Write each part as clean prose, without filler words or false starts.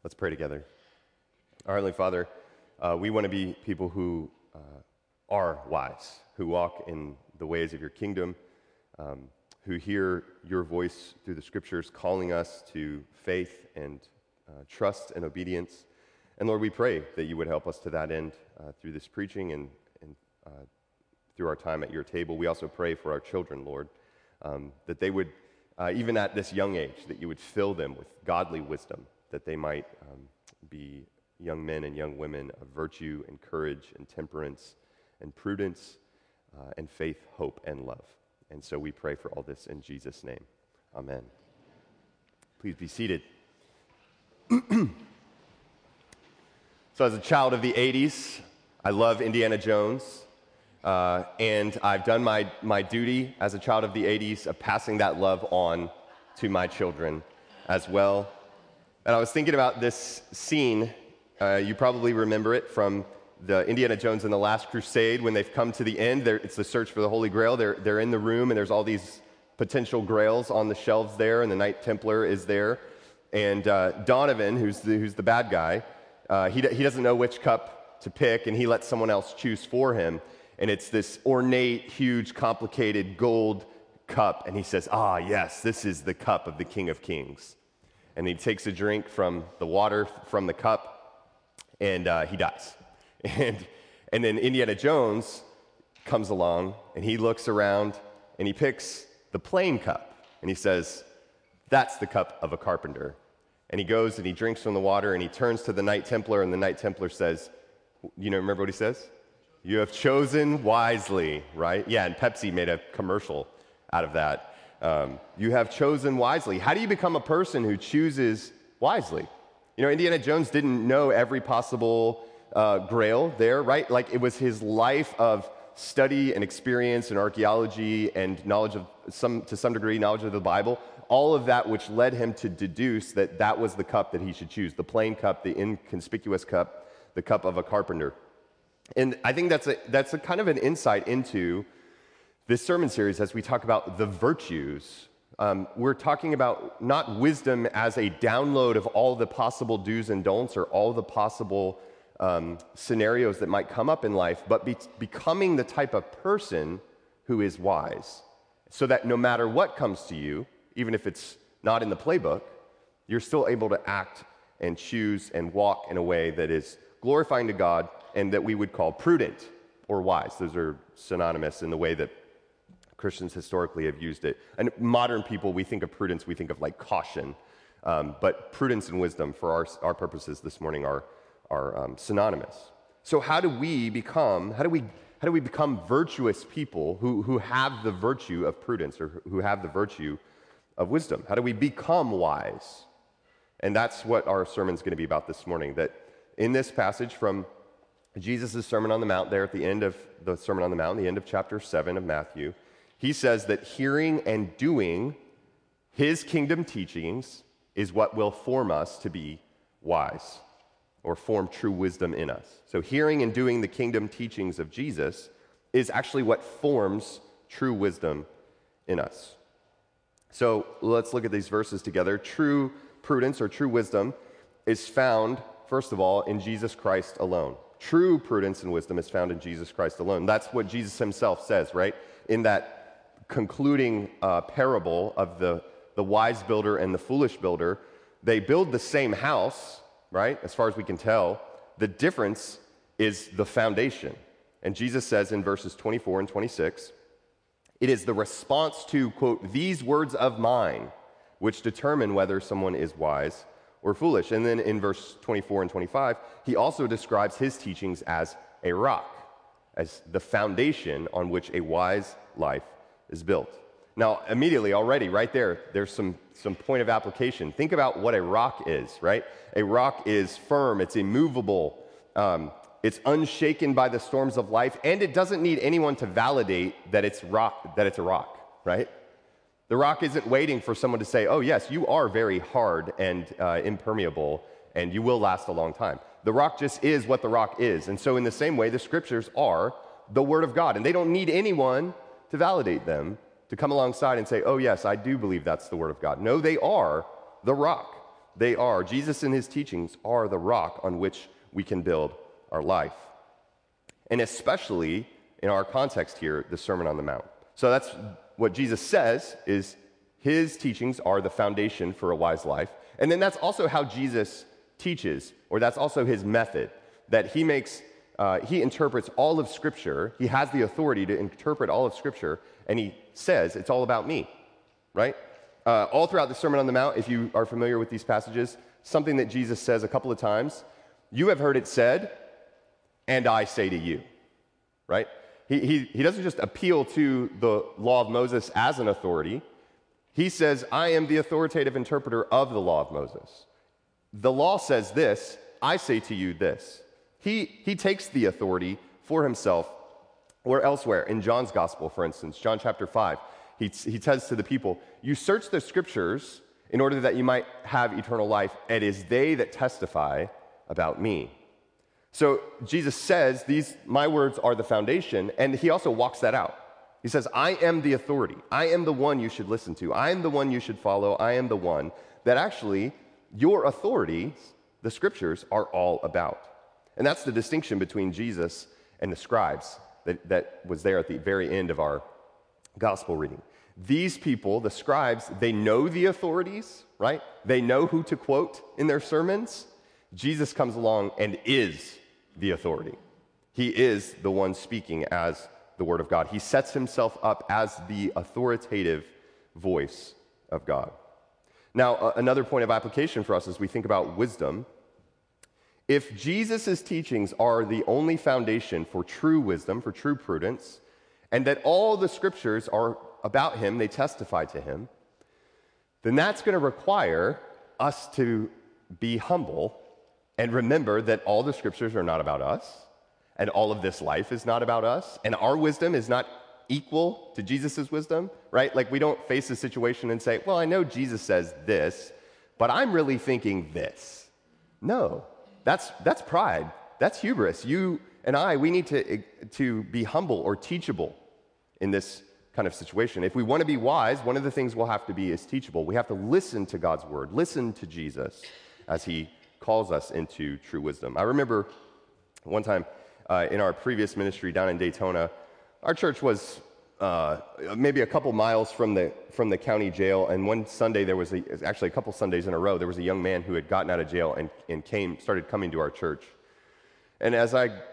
Let's pray together. Our Heavenly Father, we want to be people who are wise, who walk in the ways of your kingdom, who hear your voice through the scriptures calling us to faith and trust and obedience. And Lord, we pray that you would help us to that end through this preaching and through our time at your table. We also pray for our children, Lord, that they would, even at this young age, that you would fill them with godly wisdom, that they might be young men and young women of virtue and courage and temperance and prudence and faith, hope, and love. And so we pray for all this in Jesus' name. Amen. Please be seated. So as a child of the 80s, I love Indiana Jones. And I've done my duty as a child of the 80s of passing that love on to my children as well. And I was thinking about this scene. You probably remember it from the Indiana Jones and the Last Crusade when they've come to the end. It's the search for the Holy Grail. They're in the room, and there's all these potential grails on the shelves there, and the Knight Templar is there. And Donovan, who's the bad guy, he doesn't know which cup to pick, and he lets someone else choose for him. And it's this ornate, huge, complicated gold cup. And he says, yes, this is the cup of the King of Kings. And he takes a drink from the water from the cup, and he dies. And then Indiana Jones comes along, and he looks around, and he picks the plain cup. And he says, that's the cup of a carpenter. And he goes and he drinks from the water, and he turns to the Knight Templar, and the Knight Templar says, remember what he says? You have chosen wisely, right? Yeah, and Pepsi made a commercial out of that. You have chosen wisely. How do you become a person who chooses wisely? Indiana Jones didn't know every possible grail there, right? Like it was his life of study and experience and archaeology and knowledge of to some degree, knowledge of the Bible, all of that which led him to deduce that was the cup that he should choose, the plain cup, the inconspicuous cup, the cup of a carpenter. And I think that's a kind of an insight into this sermon series as we talk about the virtues. We're talking about not wisdom as a download of all the possible do's and don'ts or all the possible scenarios that might come up in life, but becoming the type of person who is wise, so that no matter what comes to you, even if it's not in the playbook, you're still able to act and choose and walk in a way that is glorifying to God and that we would call prudent or wise. Those are synonymous in the way that Christians historically have used it. And modern people, we think of prudence, we think of like caution. But prudence and wisdom for our purposes this morning are synonymous. So how do we become virtuous people who have the virtue of prudence or who have the virtue of wisdom? How do we become wise? And that's what our sermon's going to be about this morning, that in this passage from Jesus' Sermon on the Mount, there at the end of the Sermon on the Mount, the end of chapter 7 of Matthew, he says that hearing and doing his kingdom teachings is what will form us to be wise or form true wisdom in us. So hearing and doing the kingdom teachings of Jesus is actually what forms true wisdom in us. So let's look at these verses together. True prudence or true wisdom is found, first of all, in Jesus Christ alone. True prudence and wisdom is found in Jesus Christ alone. That's what Jesus himself says, right? In that concluding parable of the wise builder and the foolish builder, they build the same house, right? As far as we can tell. The difference is the foundation. And Jesus says in verses 24 and 26, it is the response to, quote, these words of mine, which determine whether someone is wise or foolish. And then in verse 24 and 25, he also describes his teachings as a rock, as the foundation on which a wise life is built. Now, immediately, already, right there's some point of application. Think about what a rock is, right? A rock is firm, it's immovable, it's unshaken by the storms of life, and it doesn't need anyone to validate that it's a rock, right? The rock isn't waiting for someone to say, oh, yes, you are very hard and impermeable, and you will last a long time. The rock just is what the rock is. And so in the same way, the scriptures are the Word of God, and they don't need anyone to validate them, to come alongside and say, oh, yes, I do believe that's the Word of God. No, they are the rock. Jesus and his teachings are the rock on which we can build our life. And especially in our context here, the Sermon on the Mount. So that's what Jesus says is his teachings are the foundation for a wise life. And then that's also how Jesus teaches, or that's also his method, that he interprets all of Scripture. He has the authority to interpret all of Scripture, and he says, it's all about me, right? All throughout the Sermon on the Mount, if you are familiar with these passages, something that Jesus says a couple of times, you have heard it said, and I say to you, right? He doesn't just appeal to the law of Moses as an authority. He says, I am the authoritative interpreter of the law of Moses. The law says this, I say to you this. He takes the authority for himself or elsewhere. In John's gospel, for instance, John chapter 5, he says to the people, you search the scriptures in order that you might have eternal life. It is they that testify about me. So Jesus says, my words are the foundation, and he also walks that out. He says, I am the authority. I am the one you should listen to. I am the one you should follow. I am the one that actually your authority, the scriptures, are all about. And that's the distinction between Jesus and the scribes that was there at the very end of our gospel reading. These people, the scribes, they know the authorities, right? They know who to quote in their sermons. Jesus comes along and is the authority. He is the one speaking as the Word of God. He sets himself up as the authoritative voice of God. Now, another point of application for us as we think about wisdom, if Jesus' teachings are the only foundation for true wisdom, for true prudence, and that all the scriptures are about him, they testify to him, then that's going to require us to be humble and remember that all the scriptures are not about us, and all of this life is not about us, and our wisdom is not equal to Jesus' wisdom, right? Like we don't face a situation and say, well, I know Jesus says this, but I'm really thinking this. No, that's pride. That's hubris. You and I, we need to be humble or teachable in this kind of situation. If we want to be wise, one of the things we'll have to be is teachable. We have to listen to God's word, listen to Jesus as he calls us into true wisdom. I remember one time in our previous ministry down in Daytona, our church was maybe a couple miles from the county jail, and one Sunday actually a couple Sundays in a row, there was a young man who had gotten out of jail and started coming to our church. And as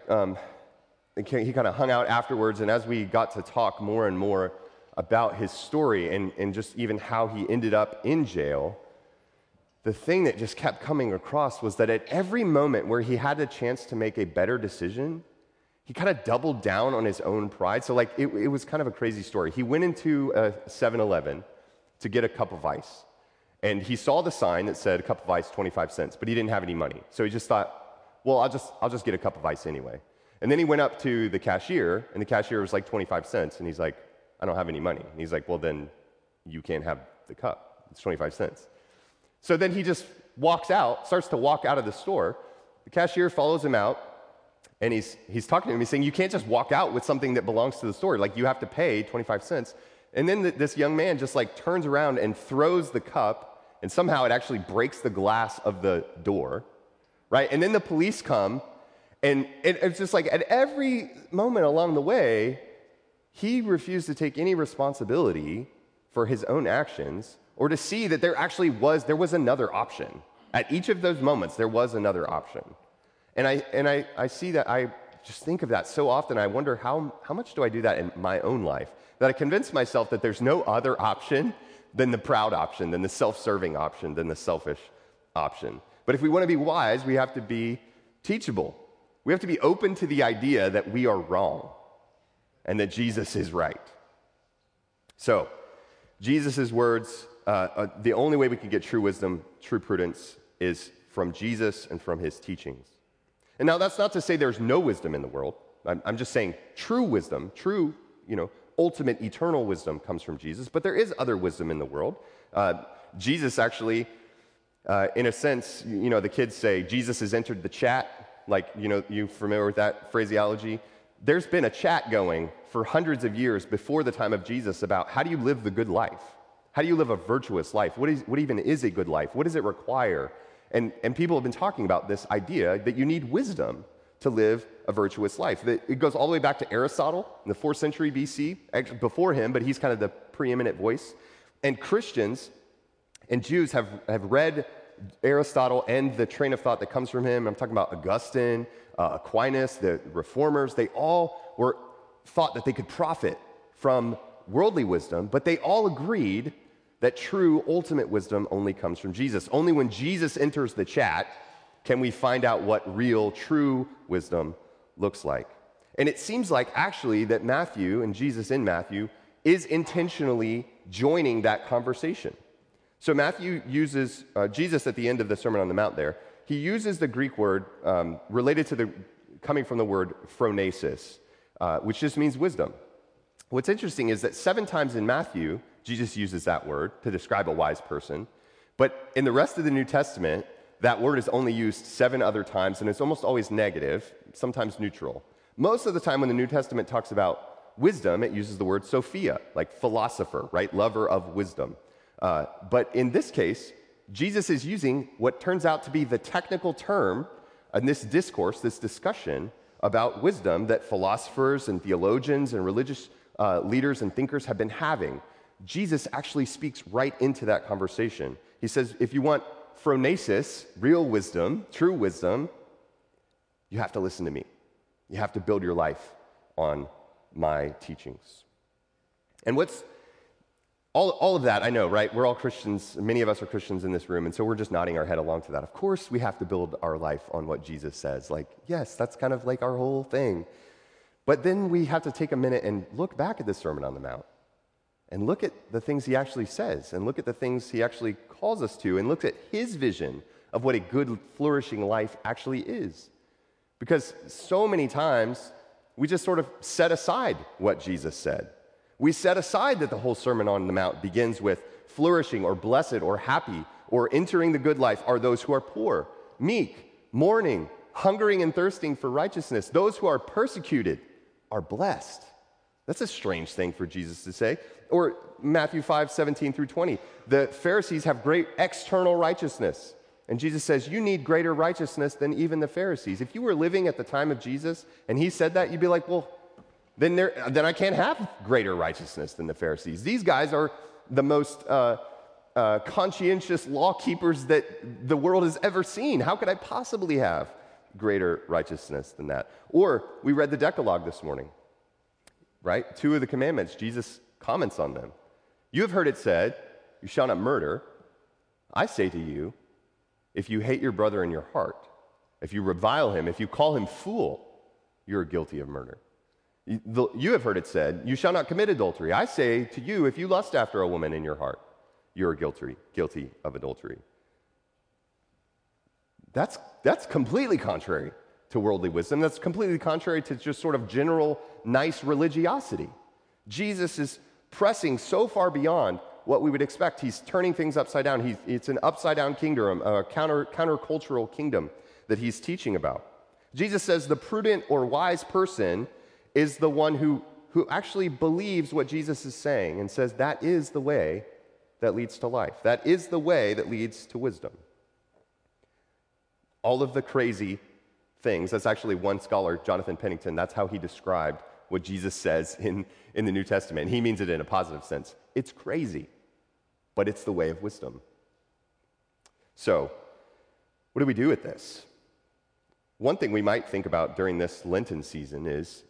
he kind of hung out afterwards, and as we got to talk more and more about his story and just even how he ended up in jail, the thing that just kept coming across was that at every moment where he had a chance to make a better decision, he kind of doubled down on his own pride. So it was kind of a crazy story. He went into a 7-Eleven to get a cup of ice, and he saw the sign that said a cup of ice, 25 cents, but he didn't have any money. So he just thought, well, I'll just get a cup of ice anyway. And then he went up to the cashier, and the cashier was like 25 cents, and he's like, I don't have any money. And he's like, well, then you can't have the cup. It's 25 cents. So then he just starts to walk out of the store. The cashier follows him out, and he's talking to him. He's saying, you can't just walk out with something that belongs to the store. Like, you have to pay 25 cents. And then this young man just turns around and throws the cup, and somehow it actually breaks the glass of the door, right? And then the police come, and it's just like at every moment along the way, he refused to take any responsibility for his own actions or to see that there was another option. At each of those moments, there was another option. And I see that, I just think of that so often. I wonder how much do I do that in my own life? That I convince myself that there's no other option than the proud option, than the self-serving option, than the selfish option. But if we want to be wise, we have to be teachable. We have to be open to the idea that we are wrong and that Jesus is right. So, Jesus' words, the only way we can get true wisdom, true prudence, is from Jesus and from his teachings. And now that's not to say there's no wisdom in the world. I'm just saying true wisdom, true, ultimate eternal wisdom comes from Jesus, but there is other wisdom in the world. Jesus actually, in a sense, the kids say, Jesus has entered the chat. You familiar with that phraseology? There's been a chat going for hundreds of years before the time of Jesus about how do you live the good life? How do you live a virtuous life? What even is a good life? What does it require? And people have been talking about this idea that you need wisdom to live a virtuous life. It goes all the way back to Aristotle in the 4th century BC, actually before him, but he's kind of the preeminent voice. And Christians and Jews have read Aristotle and the train of thought that comes from him. I'm talking about Augustine, Aquinas, the reformers. They all thought that they could profit from worldly wisdom, but they all agreed that true ultimate wisdom only comes from Jesus. Only when Jesus enters the chat can we find out what real true wisdom looks like. And it seems like actually that Matthew and Jesus in Matthew is intentionally joining that conversation. So Matthew uses, Jesus at the end of the Sermon on the Mount there, he uses the Greek word related to coming from the word phronesis, which just means wisdom. What's interesting is that 7 times in Matthew, Jesus uses that word to describe a wise person, but in the rest of the New Testament, that word is only used 7 other times, and it's almost always negative, sometimes neutral. Most of the time when the New Testament talks about wisdom, it uses the word Sophia, like philosopher, right? Lover of wisdom. But in this case, Jesus is using what turns out to be the technical term in this discourse, this discussion about wisdom that philosophers and theologians and religious leaders and thinkers have been having. Jesus actually speaks right into that conversation. He says, if you want phronesis, real wisdom, true wisdom, you have to listen to me. You have to build your life on my teachings. And what's all of that, I know, right? We're all Christians. Many of us are Christians in this room, and so we're just nodding our head along to that. Of course, we have to build our life on what Jesus says. Like, yes, that's kind of like our whole thing. But then we have to take a minute and look back at the Sermon on the Mount and look at the things he actually says and look at the things he actually calls us to and look at his vision of what a good, flourishing life actually is. Because so many times, we just sort of set aside what Jesus said. We set aside that the whole Sermon on the Mount begins with flourishing or blessed or happy or entering the good life are those who are poor, meek, mourning, hungering and thirsting for righteousness. Those who are persecuted are blessed. That's a strange thing for Jesus to say. Or Matthew 5:17 through 20. The Pharisees have great external righteousness. And Jesus says, you need greater righteousness than even the Pharisees. If you were living at the time of Jesus and he said that, you'd be like, well, then I can't have greater righteousness than the Pharisees. These guys are the most conscientious law keepers that the world has ever seen. How could I possibly have greater righteousness than that? Or we read the Decalogue this morning, right? 2 of the commandments, Jesus comments on them. You have heard it said, you shall not murder. I say to you, if you hate your brother in your heart, if you revile him, if you call him fool, you're guilty of murder. You have heard it said, you shall not commit adultery. I say to you, if you lust after a woman in your heart, you're guilty of adultery. That's completely contrary to worldly wisdom. That's completely contrary to just sort of general nice religiosity. Jesus is pressing so far beyond what we would expect. He's turning things upside down. It's an upside-down kingdom, a countercultural kingdom that he's teaching about. Jesus says the prudent or wise person is the one who actually believes what Jesus is saying and says that is the way that leads to life. That is the way that leads to wisdom. All of the crazy things, that's actually one scholar, Jonathan Pennington, that's how he described what Jesus says in the New Testament. He means it in a positive sense. It's crazy, but it's the way of wisdom. So, what do we do with this? One thing we might think about during this Lenten season is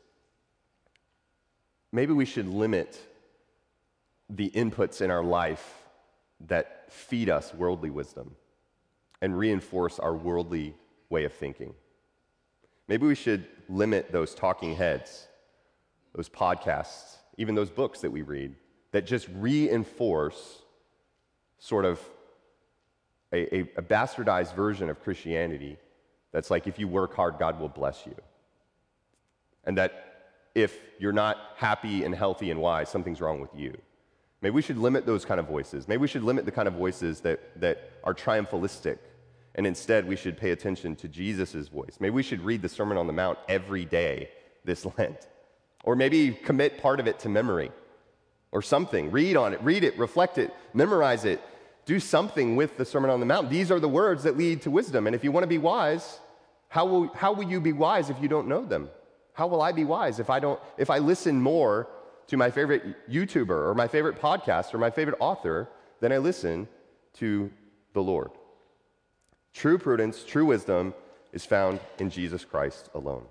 maybe we should limit the inputs in our life that feed us worldly wisdom and reinforce our worldly way of thinking. Maybe we should limit those talking heads, those podcasts, even those books that we read that just reinforce sort of a bastardized version of Christianity that's like, if you work hard, God will bless you. And that if you're not happy and healthy and wise, something's wrong with you. Maybe we should limit those kind of voices. Maybe we should limit the kind of voices that are triumphalistic. And instead, we should pay attention to Jesus' voice. Maybe we should read the Sermon on the Mount every day this Lent. Or maybe commit part of it to memory. or something. Read on it, read it, reflect it, memorize it. Do something with the Sermon on the Mount. These are the words that lead to wisdom. And if you want to be wise, how will you be wise if you don't know them? How will I be wise if I listen more to my favorite YouTuber or my favorite podcast or my favorite author than I listen to the Lord? True prudence, true wisdom is found in Jesus Christ alone.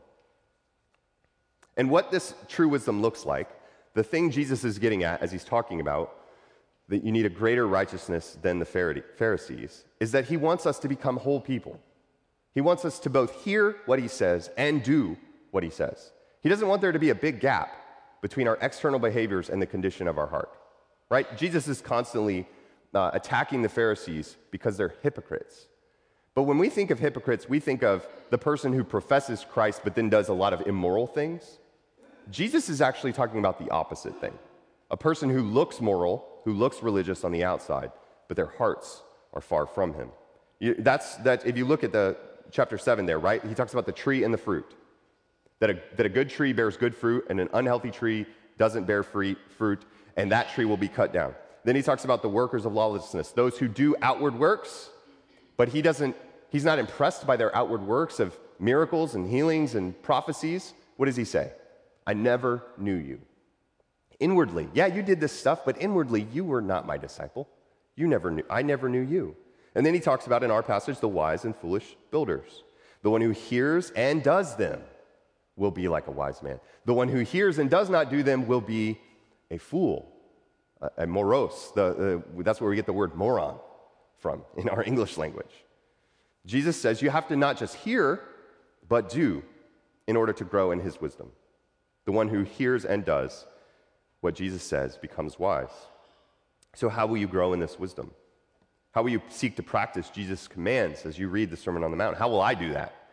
And what this true wisdom looks like, the thing Jesus is getting at as he's talking about that you need a greater righteousness than the Pharisees, is that he wants us to become whole people. He wants us to both hear what he says and do what he says. He doesn't want there to be a big gap between our external behaviors and the condition of our heart, right? Jesus is constantly attacking the Pharisees because they're hypocrites. But when we think of hypocrites, we think of the person who professes Christ but then does a lot of immoral things. Jesus is actually talking about the opposite thing. A person who looks moral, who looks religious on the outside, but their hearts are far from him. If you look at the chapter 7 there, right? He talks about the tree and the fruit. That a good tree bears good fruit and an unhealthy tree doesn't bear fruit, and that tree will be cut down. Then he talks about the workers of lawlessness, those who do outward works, but he's not impressed by their outward works of miracles and healings and prophecies. What does he say? I never knew you. Inwardly, yeah, you did this stuff, but inwardly, you were not my disciple. I never knew you. And then he talks about in our passage the wise and foolish builders. The one who hears and does them will be like a wise man. The one who hears and does not do them will be a fool, a morose. That's where we get the word moron from in our English language. Jesus says you have to not just hear, but do in order to grow in his wisdom. The one who hears and does what Jesus says becomes wise. So how will you grow in this wisdom? How will you seek to practice Jesus' commands as you read the Sermon on the Mount? How will I do that?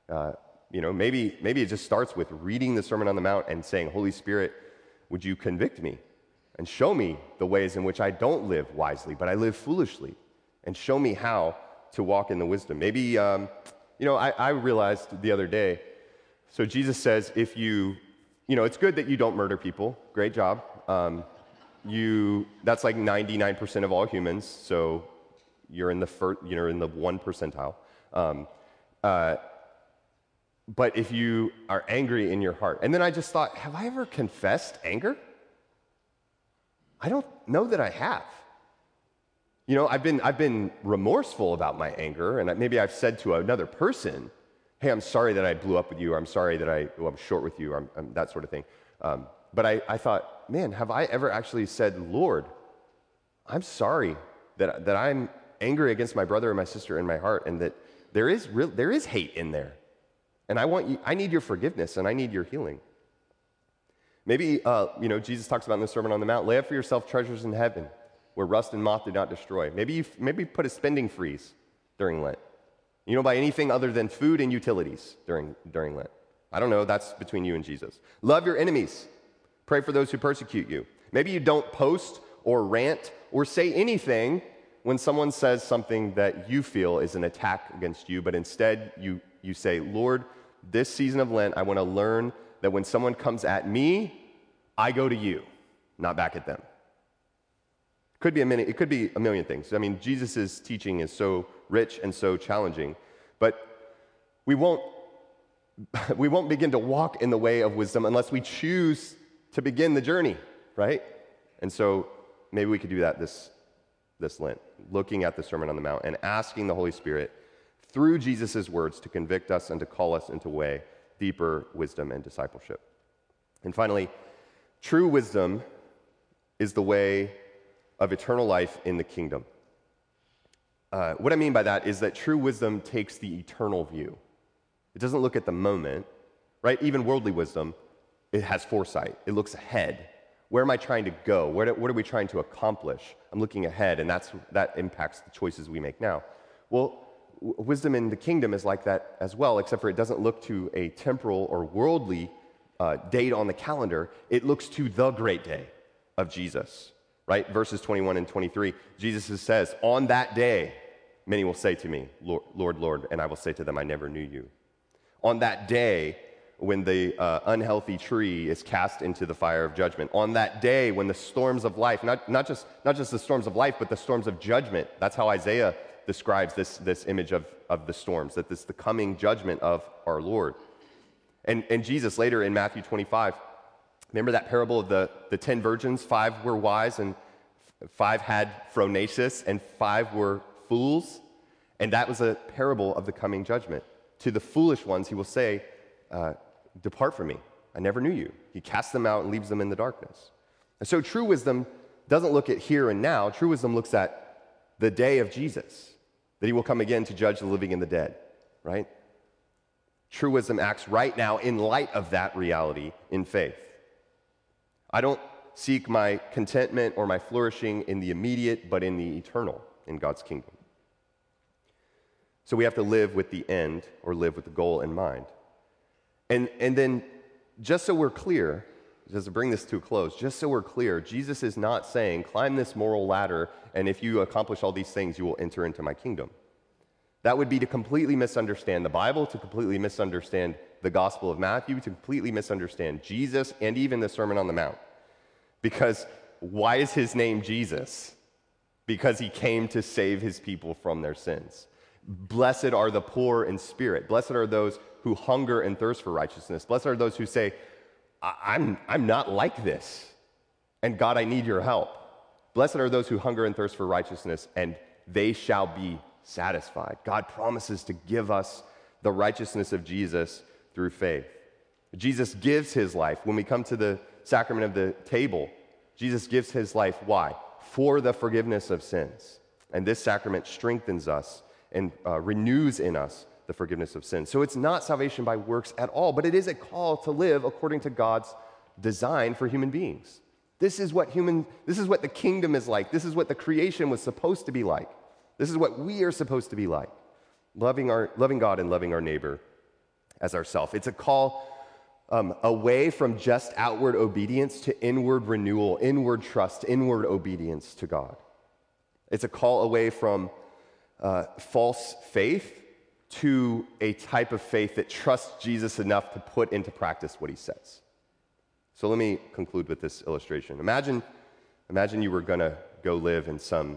Maybe it just starts with reading the Sermon on the Mount and saying, Holy Spirit, would you convict me and show me the ways in which I don't live wisely, but I live foolishly, and show me how to walk in the wisdom. Maybe, I realized the other day, so Jesus says if it's good that you don't murder people. Great job. That's like 99% of all humans, so you're in the 1 percentile. But if you are angry in your heart, and then I just thought, have I ever confessed anger? I don't know that I have. I've been remorseful about my anger, and maybe I've said to another person, hey, I'm sorry that I blew up with you, or I'm sorry that I'm short with you, or that sort of thing. But I thought, man, have I ever actually said, Lord, I'm sorry that I'm angry against my brother or my sister in my heart, and that there is hate in there. And I need your forgiveness, and I need your healing. Maybe, Jesus talks about in the Sermon on the Mount, lay up for yourself treasures in heaven, where rust and moth do not destroy. Maybe put a spending freeze during Lent. Buy anything other than food and utilities during Lent. I don't know, that's between you and Jesus. Love your enemies. Pray for those who persecute you. Maybe you don't post or rant or say anything when someone says something that you feel is an attack against you, but instead you say, Lord, this season of Lent, I want to learn that when someone comes at me, I go to you, not back at them. It could be a million things. I mean, Jesus' teaching is so rich and so challenging, but we won't begin to walk in the way of wisdom unless we choose to begin the journey, right? And so maybe we could do that this Lent, looking at the Sermon on the Mount and asking the Holy Spirit through Jesus' words to convict us and to call us into way deeper wisdom and discipleship. And finally, true wisdom is the way of eternal life in the kingdom. What I mean by that is that true wisdom takes the eternal view. It doesn't look at the moment, right? Even worldly wisdom, it has foresight. It looks ahead. Where am I trying to go? What are we trying to accomplish? I'm looking ahead, and that impacts the choices we make now. Well, wisdom in the kingdom is like that as well, except for it doesn't look to a temporal or worldly date on the calendar. It looks to the great day of Jesus, right? Verses 21 and 23, Jesus says, on that day, many will say to me, Lord, Lord, and I will say to them, I never knew you. On that day, unhealthy tree is cast into the fire of judgment. On that day when the storms of life, not just the storms of life, but the storms of judgment, that's how Isaiah describes this image of the storms, that this is the coming judgment of our Lord. And Jesus later in Matthew 25, remember that parable of the 10 virgins? 5 were wise and 5 had phronesis and 5 were fools. And that was a parable of the coming judgment. To the foolish ones, he will say, depart from me, I never knew you. He casts them out and leaves them in the darkness. And so true wisdom doesn't look at here and now. True wisdom looks at the day of Jesus, that he will come again to judge the living and the dead, right? True wisdom acts right now in light of that reality in faith. I don't seek my contentment or my flourishing in the immediate, but in the eternal, in God's kingdom. So we have to live with the end, or live with the goal in mind. And then, just so we're clear, just to bring this to a close, just so we're clear, Jesus is not saying, climb this moral ladder, and if you accomplish all these things, you will enter into my kingdom. That would be to completely misunderstand the Bible, to completely misunderstand the Gospel of Matthew, to completely misunderstand Jesus, and even the Sermon on the Mount. Because why is his name Jesus? Because he came to save his people from their sins. Blessed are the poor in spirit. Blessed are those who hunger and thirst for righteousness. Blessed are those who say, I'm not like this, and God, I need your help. Blessed are those who hunger and thirst for righteousness, and they shall be satisfied. God promises to give us the righteousness of Jesus through faith. Jesus gives his life. When we come to the sacrament of the table, Jesus gives his life. Why? For the forgiveness of sins. And this sacrament strengthens us and renews in us the forgiveness of sins. So it's not salvation by works at all, but it is a call to live according to God's design for human beings. This is what the kingdom is like. This is what the creation was supposed to be like. This is what we are supposed to be like. Loving God and loving our neighbor as ourselves. It's a call away from just outward obedience to inward renewal, inward trust, inward obedience to God. It's a call away from false faith to a type of faith that trusts Jesus enough to put into practice what he says. So let me conclude with this illustration. Imagine you were going to go live in some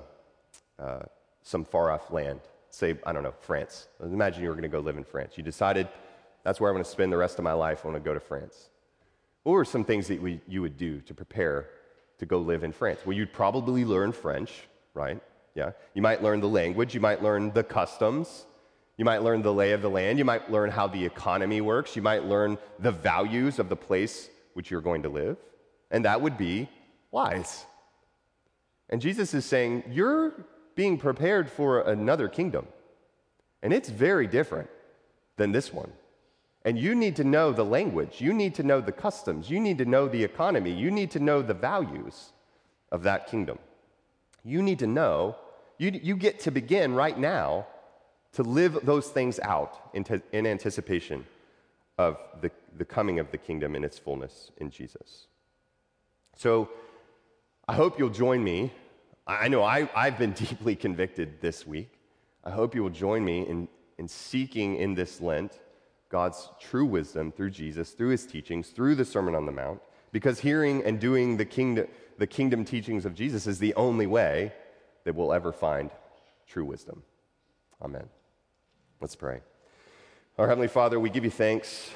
far-off land, say, I don't know, France. Imagine you were going to go live in France. You decided, that's where I want to spend the rest of my life. I want to go to France. What were some things that you would do to prepare to go live in France? Well, you'd probably learn French, right? Yeah. You might learn the language. You might learn the customs. You might learn the lay of the land. You might learn how the economy works. You might learn the values of the place which you're going to live. And that would be wise. And Jesus is saying, you're being prepared for another kingdom. And it's very different than this one. And you need to know the language. You need to know the customs. You need to know the economy. You need to know the values of that kingdom. You need to know, you get to begin right now to live those things out in anticipation of the coming of the kingdom in its fullness in Jesus. So I hope you'll join me. I know I've been deeply convicted this week. I hope you will join me in seeking in this Lent God's true wisdom through Jesus, through his teachings, through the Sermon on the Mount, because hearing and doing the kingdom teachings of Jesus is the only way that we'll ever find true wisdom. Amen. Let's pray. Our Heavenly Father, we give you thanks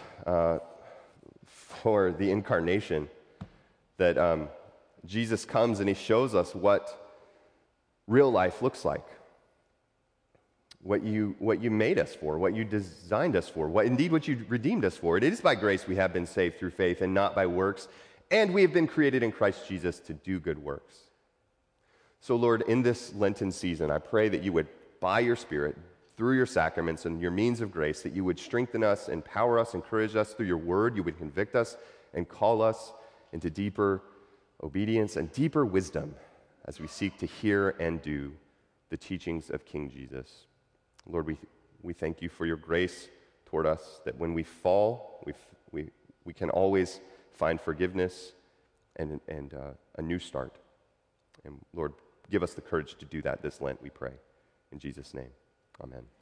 for the incarnation, that Jesus comes and he shows us what real life looks like, what you made us for, what you designed us for, what you redeemed us for. It is by grace we have been saved through faith and not by works, and we have been created in Christ Jesus to do good works. So Lord, in this Lenten season, I pray that you would, by your Spirit, through your sacraments and your means of grace, that you would strengthen us, empower us, encourage us through your word. You would convict us and call us into deeper obedience and deeper wisdom as we seek to hear and do the teachings of King Jesus. Lord, we thank you for your grace toward us, that when we fall, we can always find forgiveness and a new start. And Lord, give us the courage to do that this Lent, we pray. In Jesus' name, amen.